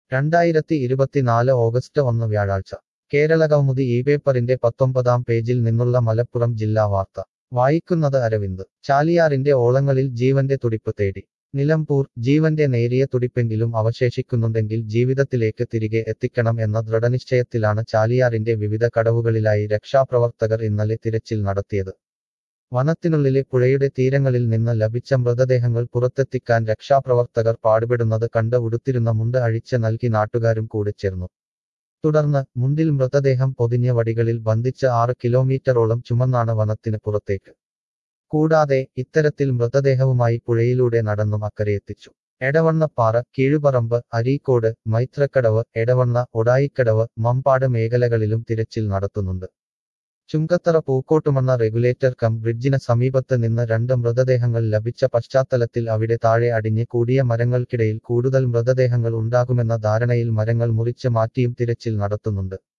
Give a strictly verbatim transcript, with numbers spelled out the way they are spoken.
രണ്ടായിരത്തി ഇരുപത്തിനാല് ഓഗസ്റ്റ് ഒന്ന് വ്യാഴാഴ്ച കേരളകൗമുദി ഈ പേപ്പറിന്റെ പത്തൊമ്പതാം പേജിൽ നിന്നുള്ള മലപ്പുറം ജില്ലാ വാർത്ത വായിക്കുന്നത് അരവിന്ദ് ചാലിയാറിന്റെ ഓളങ്ങളിൽ ജീവന്റെ തുടിപ്പ് തേടി നിലമ്പൂർ ജീവന്റെ നേരിയ തുടിപ്പെങ്കിലും അവശേഷിക്കുന്നുണ്ടെങ്കിൽ ജീവിതത്തിലേക്ക് തിരികെ എത്തിക്കണം എന്ന ദൃഢനിശ്ചയത്തിലാണ് ചാലിയാറിന്റെ വിവിധ കടവുകളിലായി രക്ഷാപ്രവർത്തകർ ഇന്നലെ തിരച്ചിൽ നടത്തിയത് വനത്തിനുള്ളിലെ പുഴയുടെ തീരങ്ങളിൽ നിന്ന് ലഭിച്ച മൃതദേഹങ്ങൾ പുറത്തെത്തിക്കാൻ രക്ഷാപ്രവർത്തകർ പാടുപെടുന്നത് കണ്ട് ഉടുത്തിരുന്ന മുണ്ട് അഴിച്ച് നൽകി നാട്ടുകാരും കൂടെ ചേർന്നു തുടർന്ന് മുണ്ടിൽ മൃതദേഹം പൊതിഞ്ഞ വടികളിൽ ബന്ധിച്ച് ആറ് കിലോമീറ്ററോളം ചുമന്നാണ് വനത്തിന് പുറത്തേക്ക് കൂടാതെ ഇത്തരത്തിൽ മൃതദേഹവുമായി പുഴയിലൂടെ നടന്നും അക്കരെയെത്തിച്ചു എടവണ്ണപ്പാറ കീഴുപറമ്പ് അരീക്കോട് മൈത്രക്കടവ് എടവണ്ണ ഒടായിക്കടവ് മമ്പാട് മേഖലകളിലും തിരച്ചിൽ നടത്തുന്നുണ്ട് ചുങ്കത്തറ പൂക്കോട്ടുമണ്ണ റെഗുലേറ്റർ കം ബ്രിഡ്ജിന് സമീപത്ത് നിന്ന് രണ്ട് മൃതദേഹങ്ങൾ ലഭിച്ച പശ്ചാത്തലത്തിൽ അവിടെ താഴെ അടിഞ്ഞ് കൂടിയ മരങ്ങൾക്കിടയിൽ കൂടുതൽ മൃതദേഹങ്ങൾ ഉണ്ടാകുമെന്ന ധാരണയിൽ മരങ്ങൾ മുറിച്ച് മാറ്റിയും തിരച്ചിൽ നടത്തുന്നുണ്ട്